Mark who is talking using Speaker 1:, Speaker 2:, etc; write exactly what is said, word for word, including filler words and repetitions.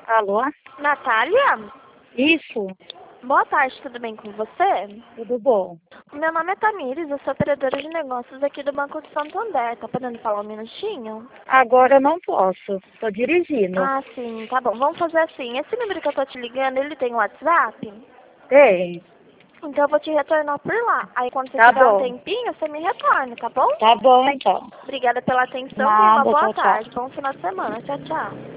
Speaker 1: Alô?
Speaker 2: Natália?
Speaker 1: Isso,
Speaker 2: Boa tarde, tudo bem com você?
Speaker 1: tudo bom.
Speaker 2: Meu nome é Tamires, eu sou operadora de negócios aqui do Banco de Santander. Tá podendo falar um minutinho?
Speaker 1: Agora eu não posso, tô dirigindo.
Speaker 2: Ah, sim, tá bom. Vamos fazer assim. Esse número que eu tô te ligando, ele tem WhatsApp?
Speaker 1: Tem,
Speaker 2: Então eu vou te retornar por lá. Aí quando você
Speaker 1: tá
Speaker 2: tiver um
Speaker 1: bom.
Speaker 2: tempinho, você me retorna, tá bom?
Speaker 1: Tá bom então.
Speaker 2: Obrigada pela atenção, tenha uma
Speaker 1: Nada,
Speaker 2: boa
Speaker 1: tchau, tchau.
Speaker 2: tarde. Bom final de semana. Tchau, tchau.